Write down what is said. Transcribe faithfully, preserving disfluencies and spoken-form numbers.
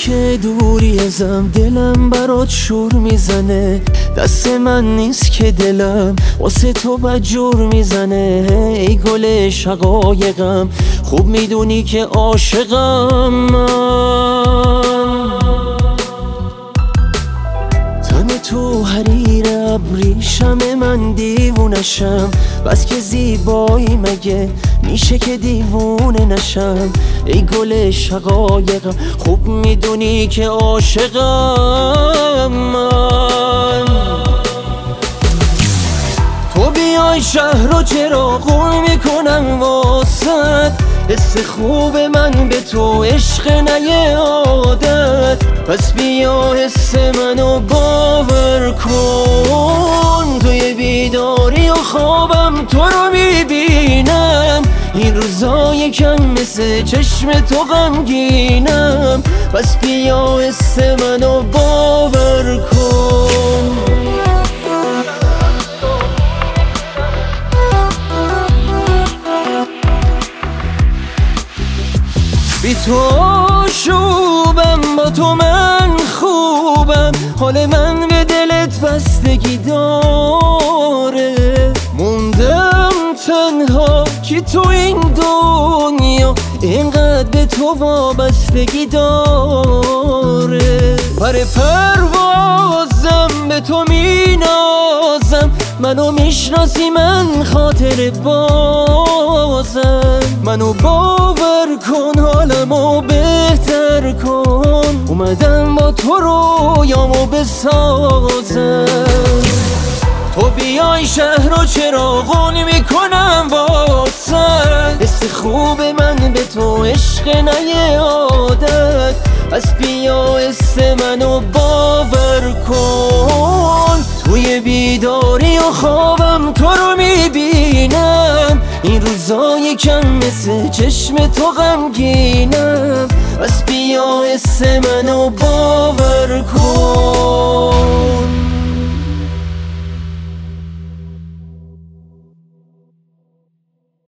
که دوری ازم دلم برات شور میزنه، دست من نیست که دلم واسه تو بدجور میزنه. ای گل شقایقم خوب میدونی که عاشقم من، تن تو حریر ابریشم من دیوونشم، بس که زیبایی مگه میشه که دیوونه نشم. ای گل شقایقم خوب میدونی که عاشقم من. تو بیای شهر رو چراغون میکنم واسد، حس خوب من به تو عشق نه عادت. پس بیا حس منو باور کن، توی بیداری و خوابم تو رو میبینم. این روزا یکم مثل چشم تو غمگینم، پس بیا حس منو باور کن. بی تو شوبم با تو من خوبم، حال من به دلت بستگی داره. موندم تنها که تو این دنیا اینقدر به تو وابستگی داره. پر پروازم به تو مینازم، منو میشناسی من خاطر بازم. منو باور کن حالمو بهتر کن، اومدم با تو رویامو بسازم. تو بیای شهر رو چراغون میکنم واسد، حس خوب من به تو عشق نه عادت. پس بیا حس منو باور کن، توی بیداری و خوابم تو رو میبینم. این روزا یکم مثل چشم تو غمگینم، پس بیا حس منو باور